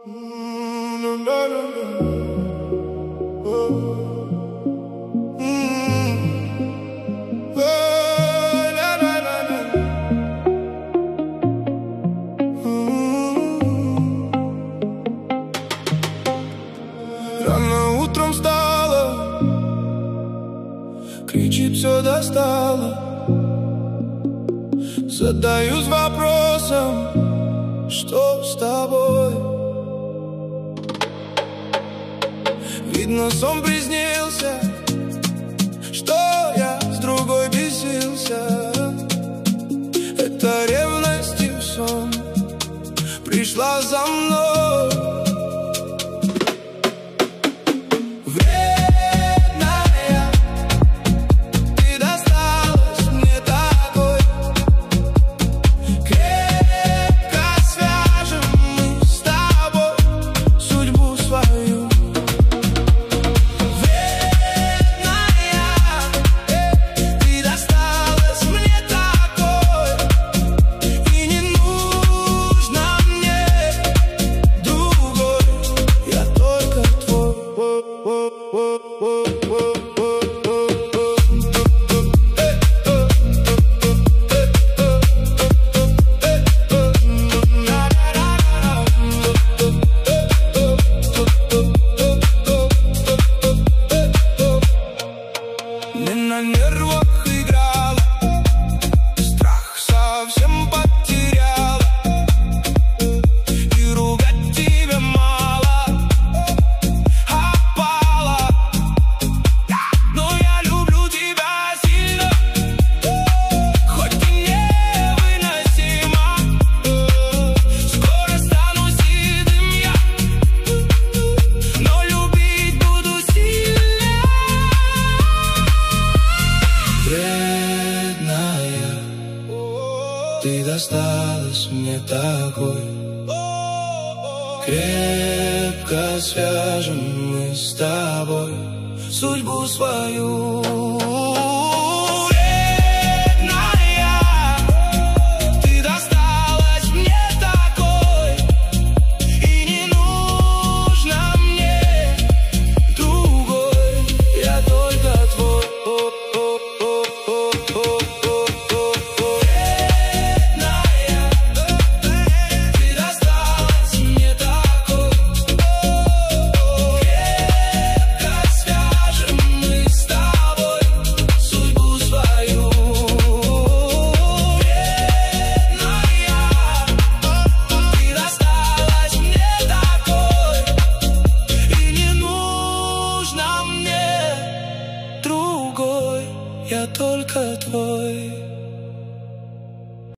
Рано утром встала, кричит, все достало. Задаюсь вопросом, что с тобой? Видно, сон приснился, что я с другой бесился. Это ревностью сон пришла за мной. На нервах играла, страх совсем потеряла. И ругать тебя мало, опала. Но я люблю тебя сильно, хоть и невыносимо. Скоро стану седым я, но любить буду сильно. Вредная, ты досталась мне такой. Крепко свяжем мы с тобой судьбу свою. Я только твой.